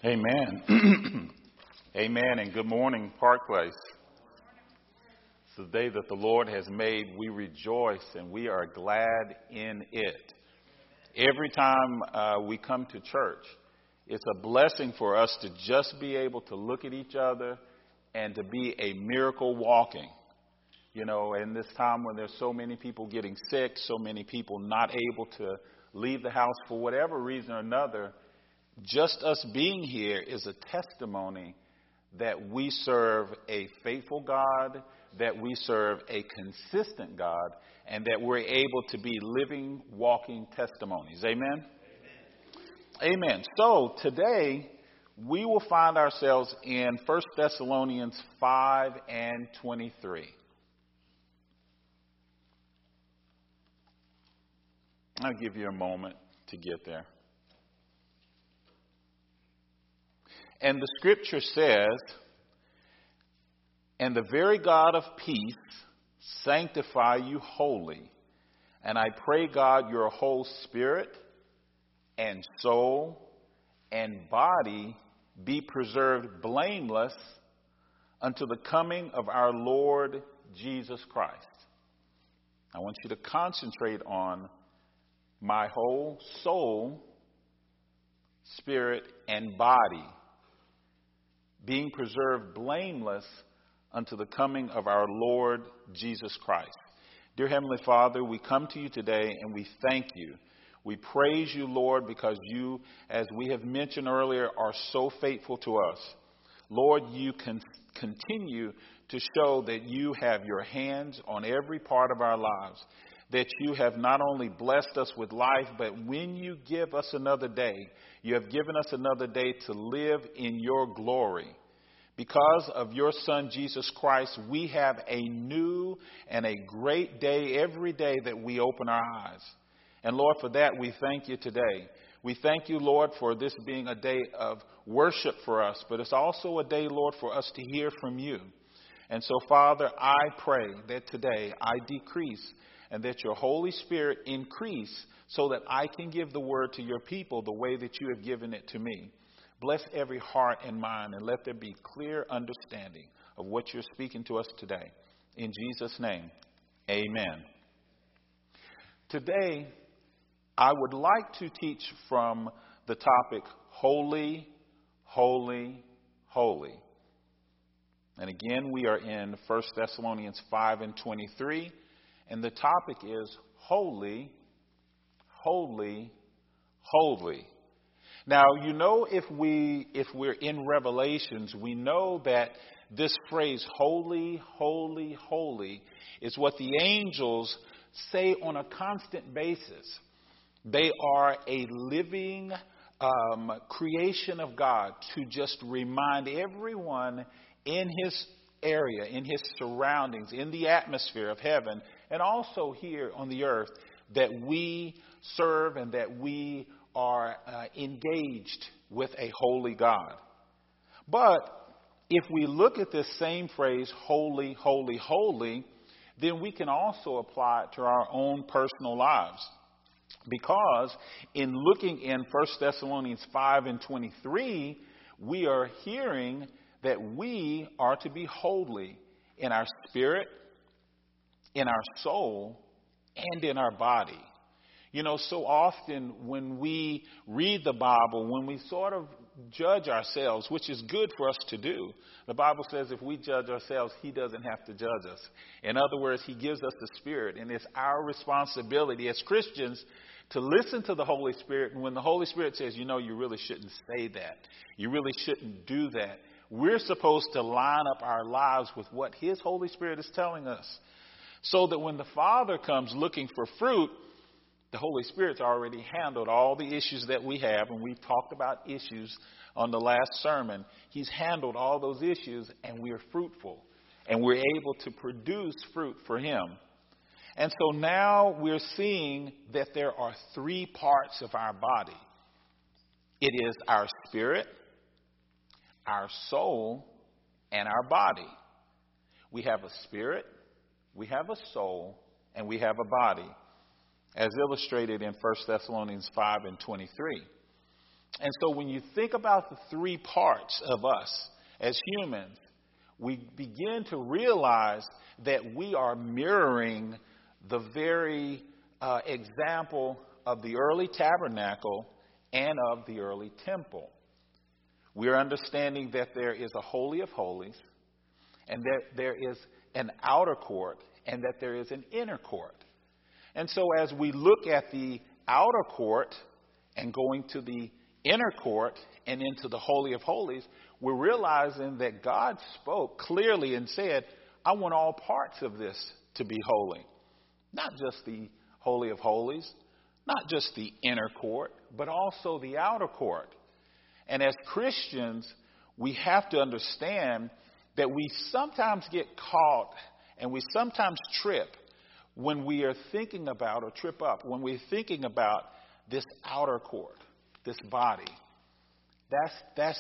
Amen. Amen, and good morning, Park Place. It's the day that the Lord has made. We rejoice and we are glad in it. Every time we come to church, it's a blessing for us to just be able to look at each other and to be a miracle walking. You know, in this time when there's so many people getting sick, so many people not able to leave the house for whatever reason or another, just us being here is a testimony that we serve a faithful God, that we serve a consistent God, and that we're able to be living, walking testimonies. Amen? Amen. So today we will find ourselves in 1 Thessalonians 5 and 23. I'll give you a moment to get there. And the scripture says, "And the very God of peace sanctify you wholly. And I pray, God, your whole spirit and soul and body be preserved blameless unto the coming of our Lord Jesus Christ." I want you to concentrate on my whole soul, spirit, and body being preserved blameless unto the coming of our Lord Jesus Christ. Dear Heavenly Father, we come to you today and we thank you. We praise you, Lord, because you, as we have mentioned earlier, are so faithful to us. Lord, you can continue to show that you have your hands on every part of our lives, that you have not only blessed us with life, but when you give us another day, you have given us another day to live in your glory. Because of your Son, Jesus Christ, we have a new and a great day every day that we open our eyes. And Lord, for that, we thank you today. We thank you, Lord, for this being a day of worship for us, but it's also a day, Lord, for us to hear from you. And so, Father, I pray that today I decrease and that your Holy Spirit increase so that I can give the word to your people the way that you have given it to me. Bless every heart and mind, and let there be clear understanding of what you're speaking to us today. In Jesus' name, amen. Today, I would like to teach from the topic, Holy, Holy, Holy. And again, we are in 1 Thessalonians 5 and 23. And the topic is holy, holy, holy. Now, you know, if we're in Revelations, we know that this phrase, holy, holy, holy, is what the angels say on a constant basis. They are a living creation of God to just remind everyone in his area, in his surroundings, in the atmosphere of heaven, and also here on the earth, that we serve and that we are engaged with a holy God. But if we look at this same phrase, holy, holy, holy, then we can also apply it to our own personal lives. Because in looking in 1 Thessalonians 5 and 23, we are hearing that we are to be holy in our spirit, in our soul, and in our body. You know, so often when we read the Bible, when we sort of judge ourselves, which is good for us to do, the Bible says if we judge ourselves, he doesn't have to judge us. In other words, he gives us the Spirit, and it's our responsibility as Christians to listen to the Holy Spirit. And when the Holy Spirit says, you know, you really shouldn't say that, you really shouldn't do that, we're supposed to line up our lives with what his Holy Spirit is telling us, so that when the Father comes looking for fruit, the Holy Spirit's already handled all the issues that we have, and we've talked about issues on the last sermon. He's handled all those issues, and we're fruitful, and we're able to produce fruit for him. And so now we're seeing that there are three parts of our body. It is our spirit, our soul, and our body. We have a spirit, we have a soul, and we have a body, as illustrated in 1 Thessalonians 5 and 23. And so when you think about the three parts of us as humans, we begin to realize that we are mirroring the very example of the early tabernacle and of the early temple. We're understanding that there is a Holy of Holies, and that there is an outer court, and that there is an inner court. And so as we look at the outer court and going to the inner court and into the Holy of Holies, we're realizing that God spoke clearly and said, I want all parts of this to be holy. Not just the Holy of Holies, not just the inner court, but also the outer court. And as Christians, we have to understand that we sometimes get caught and we sometimes trip when we are thinking about, or trip up, when we're thinking about this outer court, this body. That's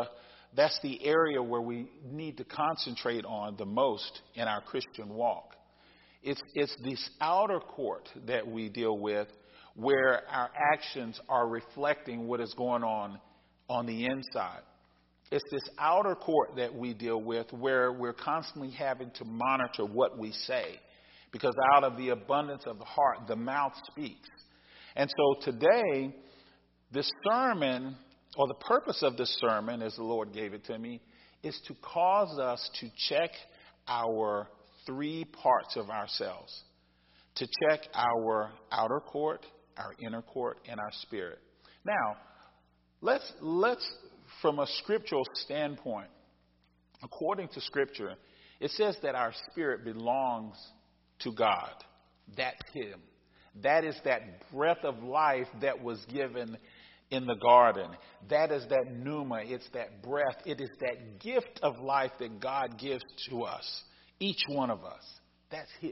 the area where we need to concentrate on the most in our Christian walk. It's this outer court that we deal with, where our actions are reflecting what is going on the inside. It's this outer court that we deal with, where we're constantly having to monitor what we say, because out of the abundance of the heart, the mouth speaks. And so today, this sermon, or the purpose of this sermon, as the Lord gave it to me, is to cause us to check our three parts of ourselves. To check our outer court, our inner court, and our spirit. Now, let's from a scriptural standpoint, according to Scripture, it says that our spirit belongs to God. That's Him. That is that breath of life that was given in the garden. That is that pneuma. It's that breath. It is that gift of life that God gives to us, each one of us. That's His.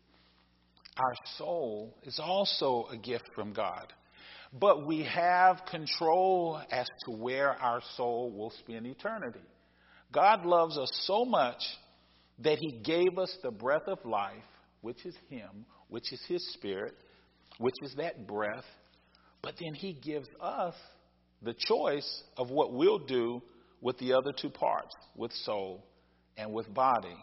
Our soul is also a gift from God. But we have control as to where our soul will spend eternity. God loves us so much that He gave us the breath of life, which is Him, which is His Spirit, which is that breath. But then He gives us the choice of what we'll do with the other two parts, with soul and with body.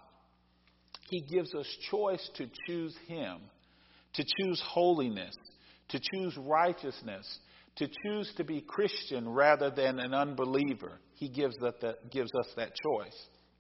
He gives us choice to choose Him, to choose holiness, to choose righteousness, to choose to be Christian rather than an unbeliever. He gives us that choice.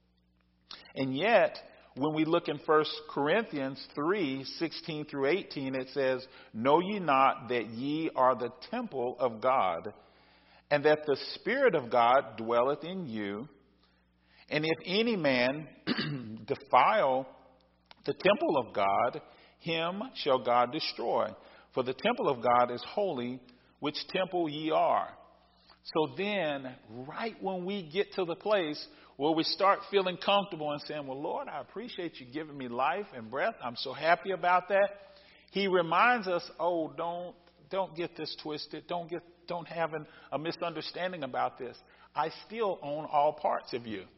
And yet, when we look in 1 Corinthians 3:16 through 18, it says, Know ye not that ye are the temple of God, and that the Spirit of God dwelleth in you? And if any man defile the temple of God, him shall God destroy. For the temple of God is holy, which temple ye are. So then, right when we get to the place where we start feeling comfortable and saying, well, Lord, I appreciate you giving me life and breath. I'm so happy about that. He reminds us, don't get this twisted. Don't have a misunderstanding about this. I still own all parts of you.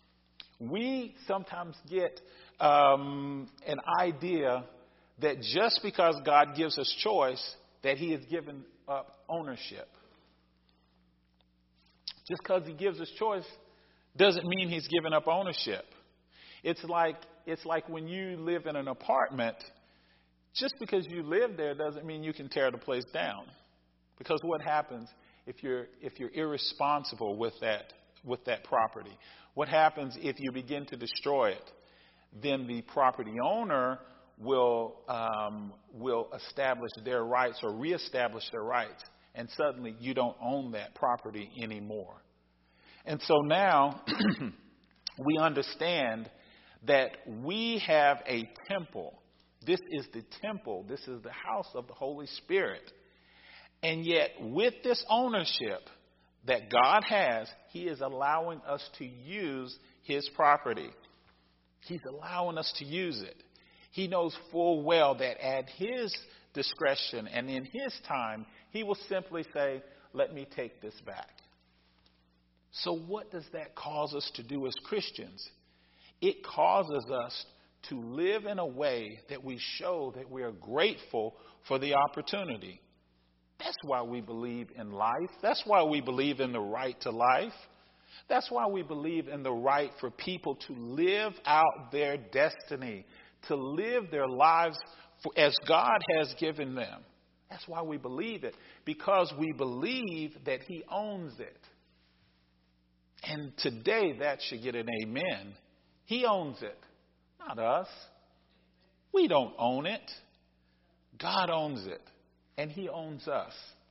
We sometimes get an idea that just because God gives us choice, that He has given up ownership. Just because He gives us choice doesn't mean He's given up ownership. It's like when you live in an apartment, just because you live there doesn't mean you can tear the place down. Because what happens if you're irresponsible with that property? What happens if you begin to destroy it? Then the property owner will establish their rights or reestablish their rights, and suddenly you don't own that property anymore. And so now we understand that we have a temple. This is the temple. This is the house of the Holy Spirit. And yet with this ownership that God has, He is allowing us to use His property. He's allowing us to use it. He knows full well that at His discretion and in His time, He will simply say, let me take this back. So what does that cause us to do as Christians? It causes us to live in a way that we show that we are grateful for the opportunity. That's why we believe in life. That's why we believe in the right to life. That's why we believe in the right for people to live out their destiny, to live their lives as God has given them. That's why we believe it, because we believe that He owns it. And today that should get an amen. He owns it, not us. We don't own it. God owns it, and He owns us.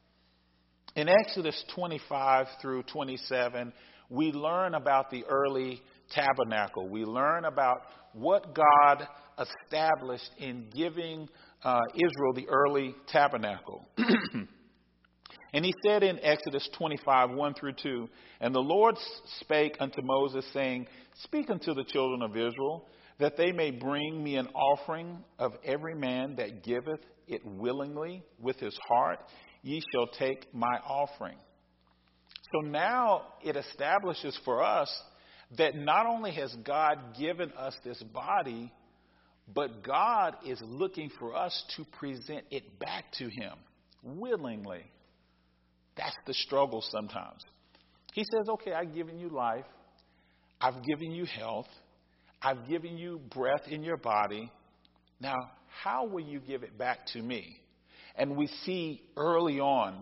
In Exodus 25 through 27, we learn about the early tabernacle. We learn about what God established in giving Israel the early tabernacle. And He said in Exodus 25, 1 through 2, "And the Lord spake unto Moses, saying, Speak unto the children of Israel, that they may bring me an offering of every man that giveth it willingly with his heart. Ye shall take my offering." So now it establishes for us that not only has God given us this body, but God is looking for us to present it back to Him willingly. That's the struggle sometimes. He says, okay, I've given you life. I've given you health. I've given you breath in your body. Now, how will you give it back to me? And we see early on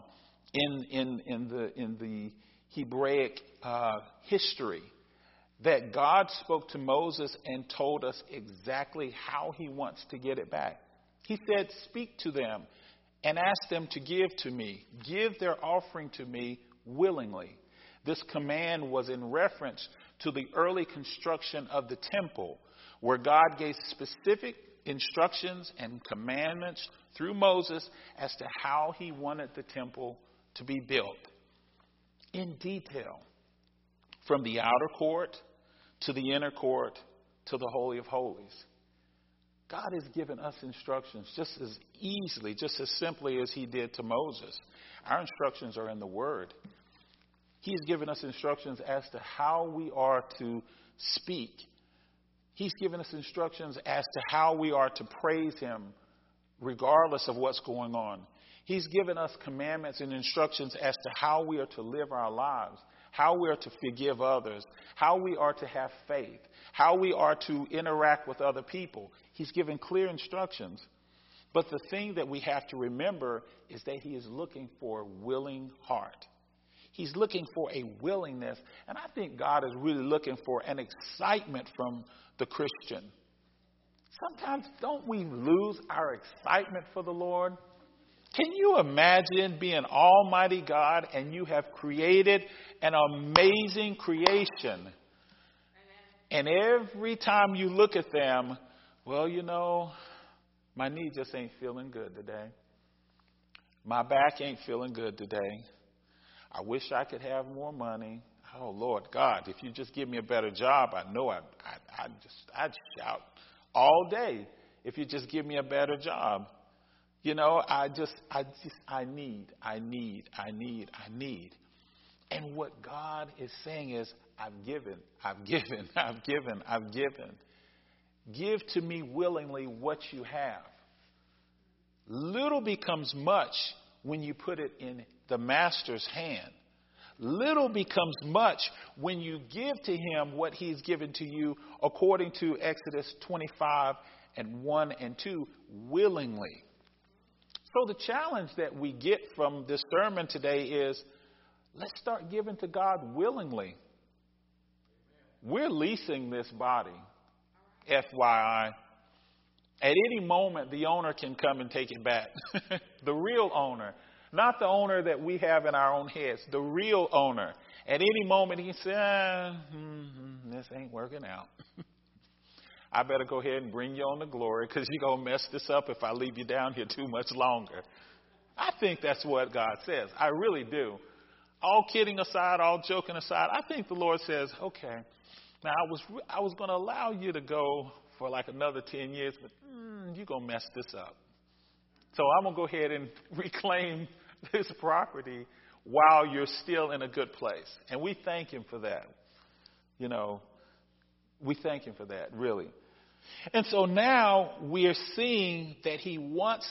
in the Hebraic history that God spoke to Moses and told us exactly how He wants to get it back. He said, speak to them and ask them to give to me. Give their offering to me willingly. This command was in reference to the early construction of the temple, where God gave specific instructions and commandments through Moses as to how He wanted the temple to be built in detail, from the outer court to the inner court to the Holy of Holies. God has given us instructions just as easily, just as simply as He did to Moses. Our instructions are in the Word. He's given us instructions as to how we are to speak. He's given us instructions as to how we are to praise Him regardless of what's going on. He's given us commandments and instructions as to how we are to live our lives, how we are to forgive others, how we are to have faith, how we are to interact with other people. He's given clear instructions. But the thing that we have to remember is that He is looking for a willing heart. He's looking for a willingness. And I think God is really looking for an excitement from the Christian. Sometimes don't we lose our excitement for the Lord? Can you imagine being Almighty God and you have created an amazing creation? And every time you look at them, well, you know, my knee just ain't feeling good today. My back ain't feeling good today. I wish I could have more money. Oh, Lord God, if you just give me a better job, I know I'd shout all day if you just give me a better job. You know, I need. And what God is saying is, I've given. Give to me willingly what you have. Little becomes much when you put it in the Master's hand. Little becomes much when you give to Him what He's given to you, according to Exodus 25 and 1 and 2, willingly. So the challenge that we get from this sermon today is, let's start giving to God willingly. We're leasing this body, FYI. At any moment, the owner can come and take it back. The real owner. Not the owner that we have in our own heads. The real owner. At any moment, he can say, this ain't working out. I better go ahead and bring you on to glory, because you're going to mess this up if I leave you down here too much longer. I think that's what God says. I really do. All kidding aside, all joking aside, I think the Lord says, okay, now I was going to allow you to go for like another 10 years, but you're going to mess this up. So I'm going to go ahead and reclaim this property while you're still in a good place. And we thank Him for that. You know, we thank Him for that, really. And so now we are seeing that He wants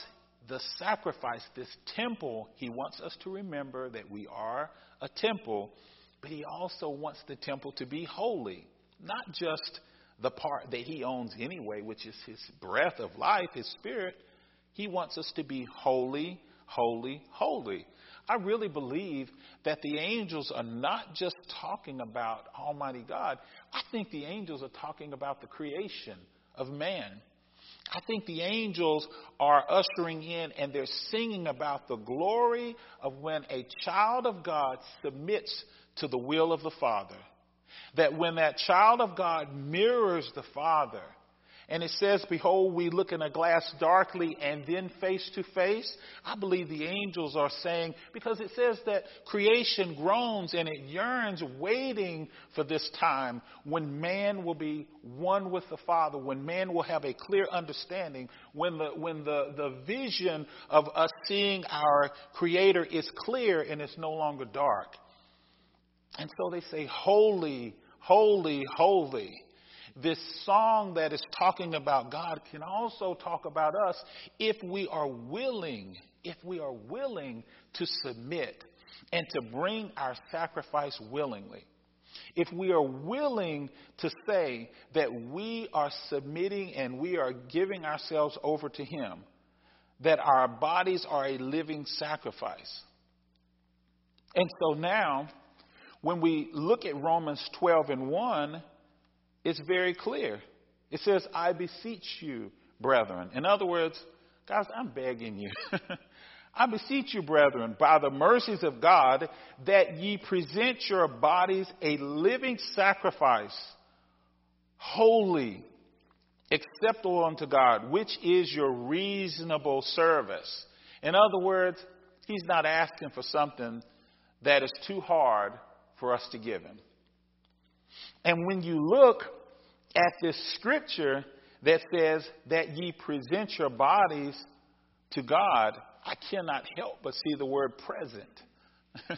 the sacrifice, this temple, he wants us to remember that we are a temple, but he also wants the temple to be holy, not just the part that he owns anyway, which is his breath of life, his spirit. He wants us to be holy, holy, holy. I really believe that the angels are not just talking about Almighty God. I think the angels are talking about the creation of man. I think the angels are ushering in and they're singing about the glory of when a child of God submits to the will of the Father. That when that child of God mirrors the Father, and it says, behold, we look in a glass darkly and then face to face. I believe the angels are saying, because it says that creation groans and it yearns, waiting for this time when man will be one with the Father, when man will have a clear understanding, when the vision of us seeing our Creator is clear and it's no longer dark. And so they say, holy, holy, holy. This song that is talking about God can also talk about us if we are willing to submit and to bring our sacrifice willingly. If we are willing to say that we are submitting and we are giving ourselves over to Him, that our bodies are a living sacrifice. And so now, when we look at Romans 12:1, it's very clear. It says, I beseech you, brethren. In other words, guys, I'm begging you. I beseech you, brethren, by the mercies of God, that ye present your bodies a living sacrifice, holy, acceptable unto God, which is your reasonable service. In other words, he's not asking for something that is too hard for us to give him. And when you look at this scripture that says that ye present your bodies to God, I cannot help but see the word present.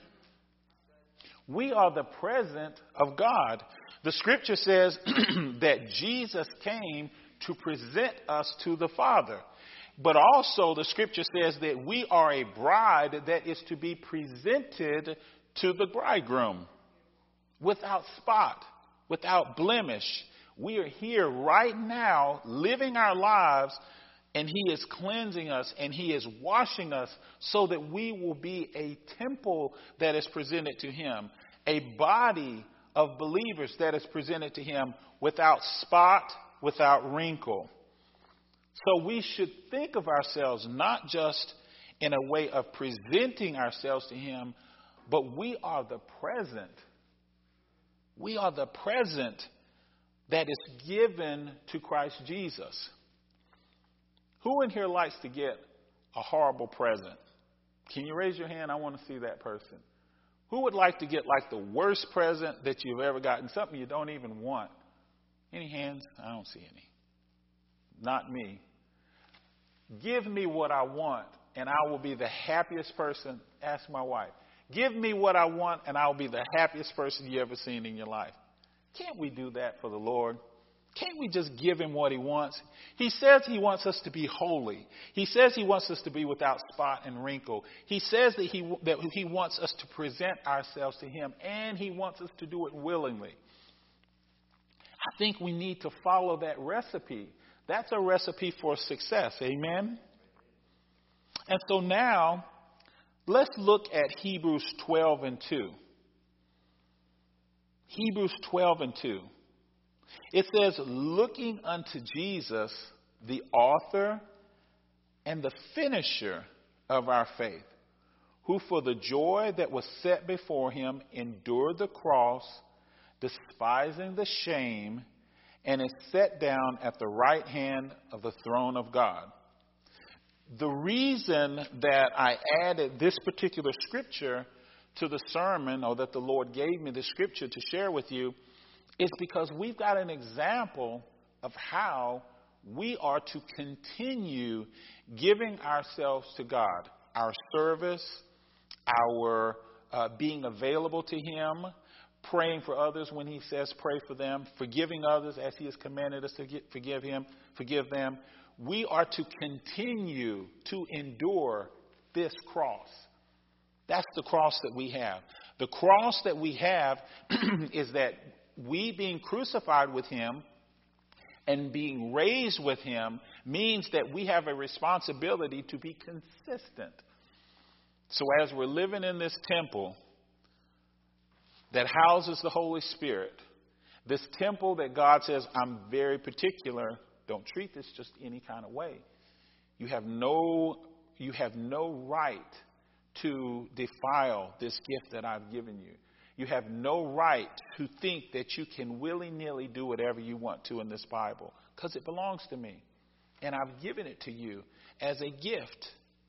We are the present of God. The scripture says that Jesus came to present us to the Father. But also the scripture says that we are a bride that is to be presented to the bridegroom without spot, without blemish. We are here right now living our lives, and he is cleansing us and he is washing us so that we will be a temple that is presented to him, a body of believers that is presented to him without spot, without wrinkle. So we should think of ourselves not just in a way of presenting ourselves to him, but we are the present. We are the present that is given to Christ Jesus. Who in here likes to get a horrible present? Can you raise your hand? I want to see that person. Who would like to get like the worst present that you've ever gotten? Something you don't even want. Any hands? I don't see any. Not me. Give me what I want and I will be the happiest person. Ask my wife. Give me what I want and I'll be the happiest person you ever seen in your life. Can't we do that for the Lord? Can't we just give him what he wants? He says he wants us to be holy. He says he wants us to be without spot and wrinkle. He says that he wants us to present ourselves to him, and he wants us to do it willingly. I think we need to follow that recipe. That's a recipe for success. Amen? And so now, let's look at Hebrews 12:2. Hebrews 12:2. It says, looking unto Jesus, the author and the finisher of our faith, who for the joy that was set before him endured the cross, despising the shame, and is set down at the right hand of the throne of God. The reason that I added this particular scripture to the sermon, or that the Lord gave me the scripture to share with you, is because we've got an example of how we are to continue giving ourselves to God. Our service, our being available to him, praying for others when he says pray for them, forgiving others as he has commanded us to forgive them. We are to continue to endure this cross. That's the cross that we have. The cross that we have is that we being crucified with him and being raised with him means that we have a responsibility to be consistent. So as we're living in this temple that houses the Holy Spirit, this temple that God says, I'm very particular, don't treat this just any kind of way. You have no right to defile this gift that I've given you. You have no right to think that you can willy-nilly do whatever you want to in this Bible, because it belongs to me. And I've given it to you as a gift.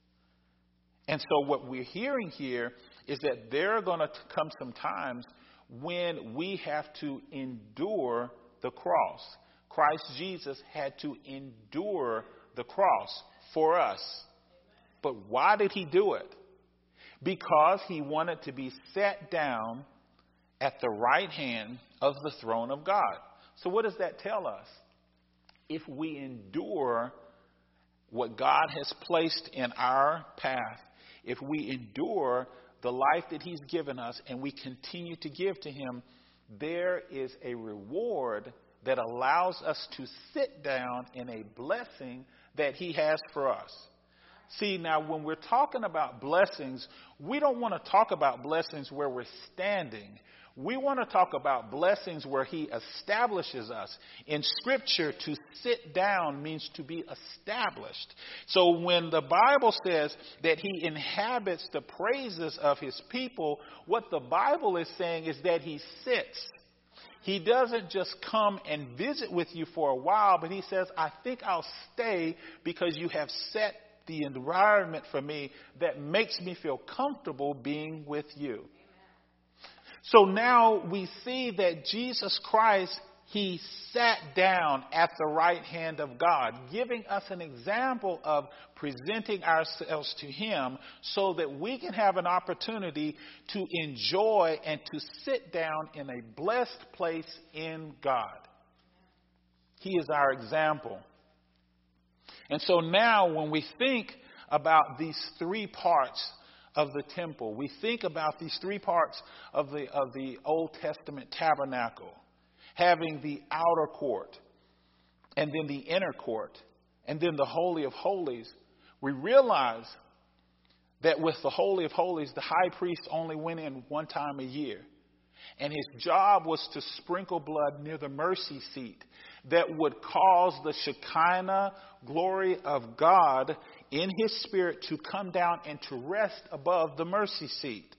And so what we're hearing here is that there are going to come some times when we have to endure the cross. Christ Jesus had to endure the cross for us. But why did he do it? Because he wanted to be set down at the right hand of the throne of God. So what does that tell us? If we endure what God has placed in our path, if we endure the life that he's given us and we continue to give to him, there is a reward that allows us to sit down in a blessing that he has for us. See, now when we're talking about blessings, we don't want to talk about blessings where we're standing. We want to talk about blessings where he establishes us. In Scripture, to sit down means to be established. So when the Bible says that he inhabits the praises of his people, what the Bible is saying is that he sits. He doesn't just come and visit with you for a while, but he says, I think I'll stay because you have set the environment for me that makes me feel comfortable being with you. So now we see that Jesus Christ, he sat down at the right hand of God, giving us an example of presenting ourselves to him so that we can have an opportunity to enjoy and to sit down in a blessed place in God. He is our example. And so now when we think about these three parts of the temple, we think about these three parts of the Old Testament tabernacle, having the outer court and then the inner court and then the Holy of Holies, we realize that with the Holy of Holies, the high priest only went in one time a year. And his job was to sprinkle blood near the mercy seat that would cause the Shekinah glory of God in his spirit to come down and to rest above the mercy seat.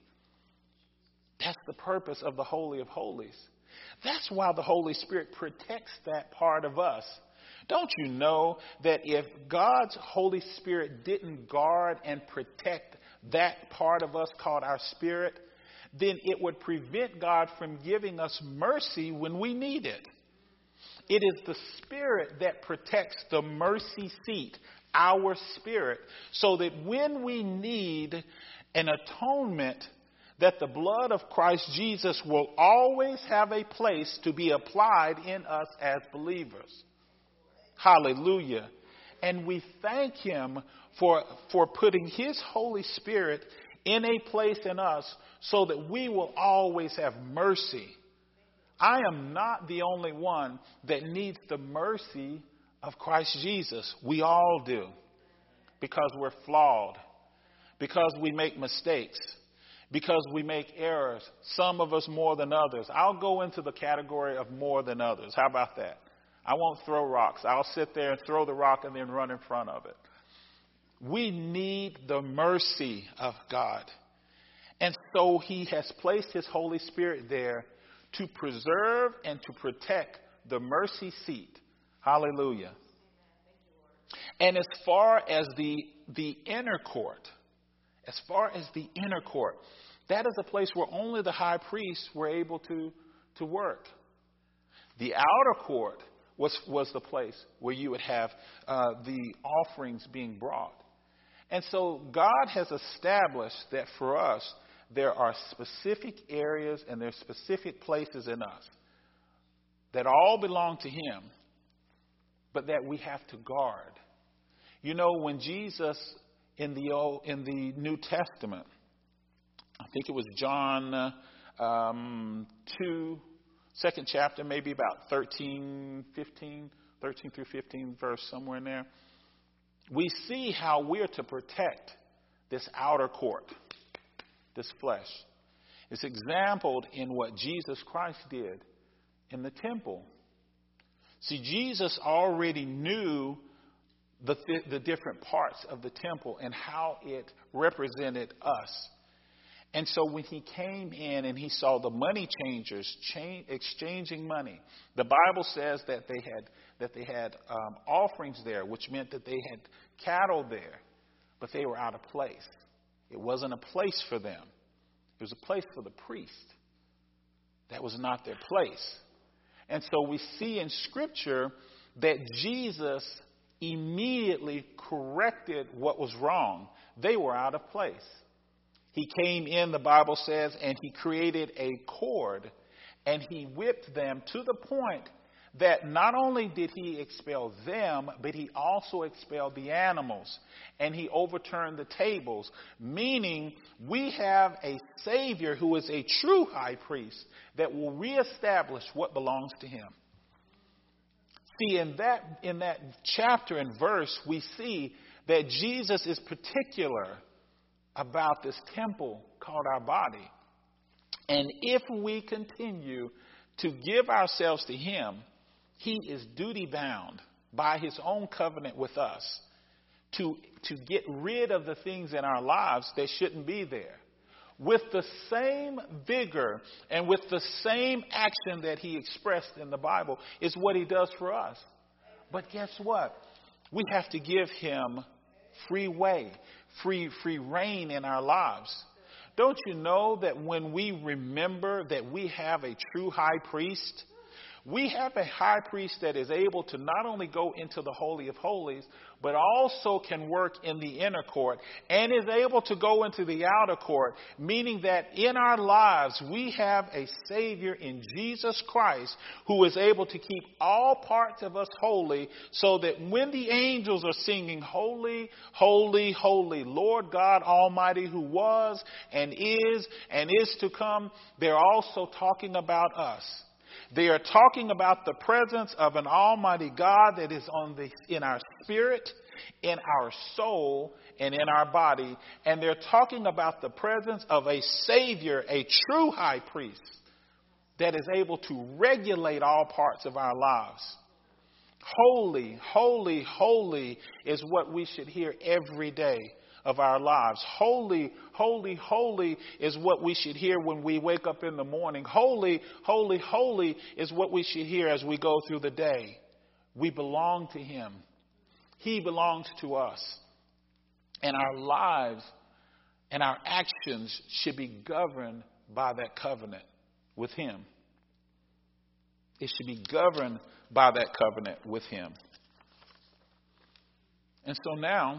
That's the purpose of the Holy of Holies. That's why the Holy Spirit protects that part of us. Don't you know that if God's Holy Spirit didn't guard and protect that part of us called our spirit, then it would prevent God from giving us mercy when we need it. It is the Spirit that protects the mercy seat, our spirit, so that when we need an atonement, that the blood of Christ Jesus will always have a place to be applied in us as believers. Hallelujah. And we thank him for putting his Holy Spirit in a place in us so that we will always have mercy. I am not the only one that needs the mercy of Christ Jesus. We all do, because we're flawed, because we make mistakes, because we make errors, some of us more than others. I'll go into the category of more than others. How about that? I won't throw rocks. I'll sit there and throw the rock and then run in front of it. We need the mercy of God. And so he has placed his Holy Spirit there to preserve and to protect the mercy seat. Hallelujah. And as far as the inner court, that is a place where only the high priests were able to work. The outer court was the place where you would have the offerings being brought. And so God has established that for us, there are specific areas and there are specific places in us that all belong to Him, but that we have to guard. You know, when Jesus in the New Testament, I think it was John 2, second chapter, maybe about 13 through 15 verse, somewhere in there, we see how we're to protect this outer court, this flesh. It's exampled in what Jesus Christ did in the temple. See, Jesus already knew the different parts of the temple and how it represented us. And so when He came in and He saw the money changers exchanging money, the Bible says that they had offerings there, which meant that they had cattle there, but they were out of place. It wasn't a place for them. It was a place for the priest. That was not their place. And so we see in Scripture that Jesus immediately corrected what was wrong. They were out of place. He came in, the Bible says, and He created a cord, and He whipped them to the point that not only did He expel them, but He also expelled the animals, and He overturned the tables, meaning we have a Savior who is a true high priest that will reestablish what belongs to Him. See, in that chapter and verse, we see that Jesus is particular about this temple called our body. And if we continue to give ourselves to Him, He is duty bound by His own covenant with us to get rid of the things in our lives that shouldn't be there. With the same vigor and with the same action that He expressed in the Bible is what He does for us. But guess what? We have to give Him free way, free reign in our lives. Don't you know that when we remember that we have a true high priest, we have a high priest that is able to not only go into the Holy of Holies, but also can work in the inner court and is able to go into the outer court, meaning that in our lives we have a Savior in Jesus Christ who is able to keep all parts of us holy, so that when the angels are singing, "Holy, holy, holy, Lord God Almighty, who was and is to come," they're also talking about us. They are talking about the presence of an almighty God that is in our spirit, in our soul, and in our body. And they're talking about the presence of a Savior, a true high priest, that is able to regulate all parts of our lives. Holy, holy, holy is what we should hear every day of our lives. Holy, holy, holy is what we should hear when we wake up in the morning. Holy, holy, holy is what we should hear as we go through the day. We belong to Him. He belongs to us. And our lives and our actions should be governed by that covenant with Him. It should be governed by that covenant with Him. And so now,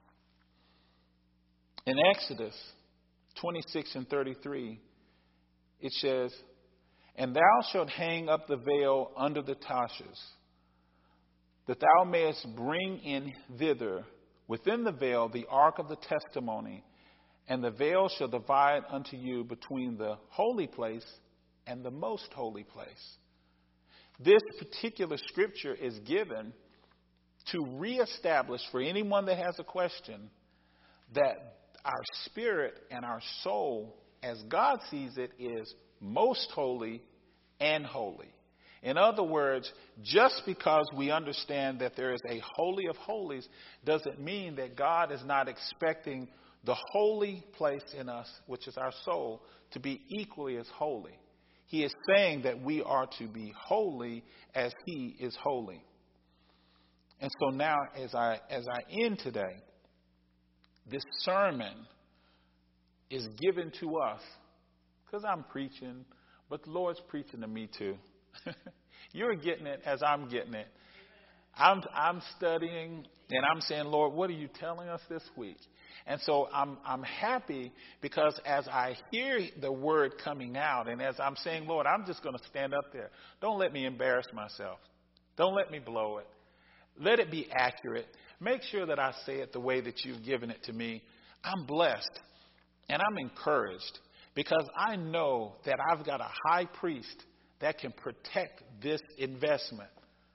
in Exodus 26 and 33, it says, "And thou shalt hang up the veil under the taches, that thou mayest bring in thither within the veil the ark of the testimony, and the veil shall divide unto you between the holy place and the most holy place." This particular scripture is given to reestablish for anyone that has a question that our spirit and our soul, as God sees it, is most holy and holy. In other words, just because we understand that there is a holy of holies doesn't mean that God is not expecting the holy place in us, which is our soul, to be equally as holy. He is saying that we are to be holy as He is holy. And so now, as I end today, this sermon is given to us because I'm preaching, but the Lord's preaching to me too. You're getting it as I'm getting it. I'm studying and I'm saying, "Lord, what are you telling us this week?" And so I'm happy because as I hear the word coming out and as I'm saying, Lord, I'm just going to stand up there. Don't let me embarrass myself. Don't let me blow it. Let it be accurate. Make sure that I say it the way that you've given it to me. I'm blessed and I'm encouraged because I know that I've got a high priest that can protect this investment.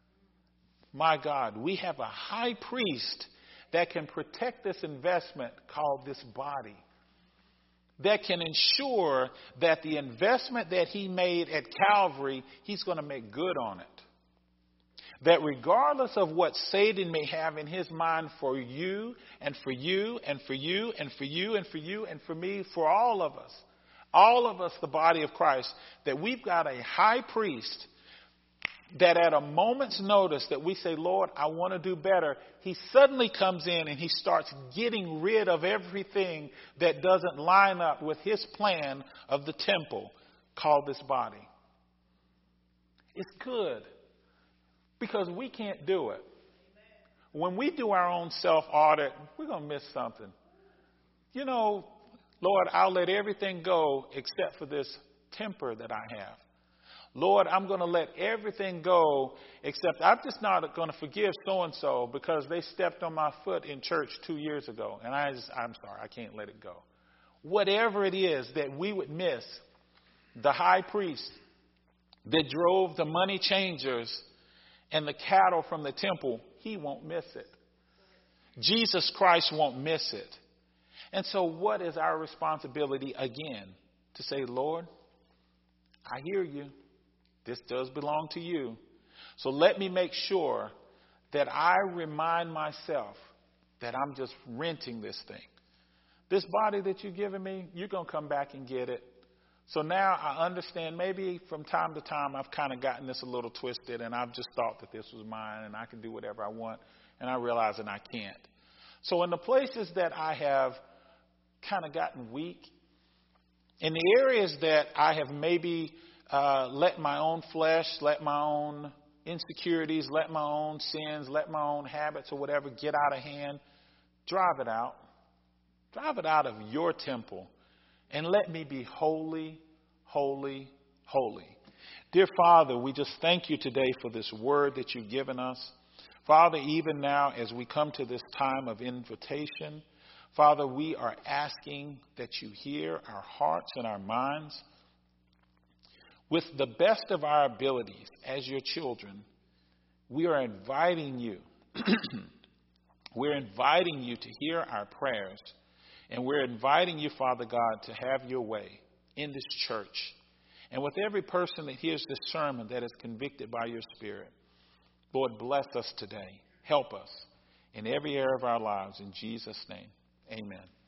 My God, we have a high priest that can protect this investment called this body, that can ensure that the investment that he made at Calvary, he's going to make good on it. That regardless of what Satan may have in his mind for you and for you and for you and for you and for you and for me, for all of us, the body of Christ, that we've got a high priest that at a moment's notice that we say, Lord, I want to do better, he suddenly comes in and he starts getting rid of everything that doesn't line up with his plan of the temple called this body. It's good because we can't do it. When we do our own self-audit, we're going to miss something. You know, Lord, I'll let everything go except for this temper that I have. Lord, I'm going to let everything go except I'm just not going to forgive so-and-so because they stepped on my foot in church 2 years ago. And I'm sorry, I can't let it go. Whatever it is that we would miss, the high priest that drove the money changers and the cattle from the temple, he won't miss it. Jesus Christ won't miss it. And so what is our responsibility again? To say, Lord, I hear you. This does belong to you. So let me make sure that I remind myself that I'm just renting this thing. This body that you've given me, you're going to come back and get it. So now I understand maybe from time to time I've kind of gotten this a little twisted and I've just thought that this was mine and I can do whatever I want. And I realize that I can't. So in the places that I have kind of gotten weak, in the areas that I have maybe let my own flesh, let my own insecurities, let my own sins, let my own habits or whatever get out of hand, drive it out. Drive it out of your temple and let me be holy, holy, holy. Dear Father, we just thank you today for this word that you've given us. Father, even now as we come to this time of invitation, Father, we are asking that you hear our hearts and our minds. With the best of our abilities as your children, we are inviting you. We're inviting you to hear our prayers. And we're inviting you, Father God, to have your way in this church. And with every person that hears this sermon that is convicted by your Spirit, Lord, bless us today. Help us in every area of our lives. In Jesus' name, amen.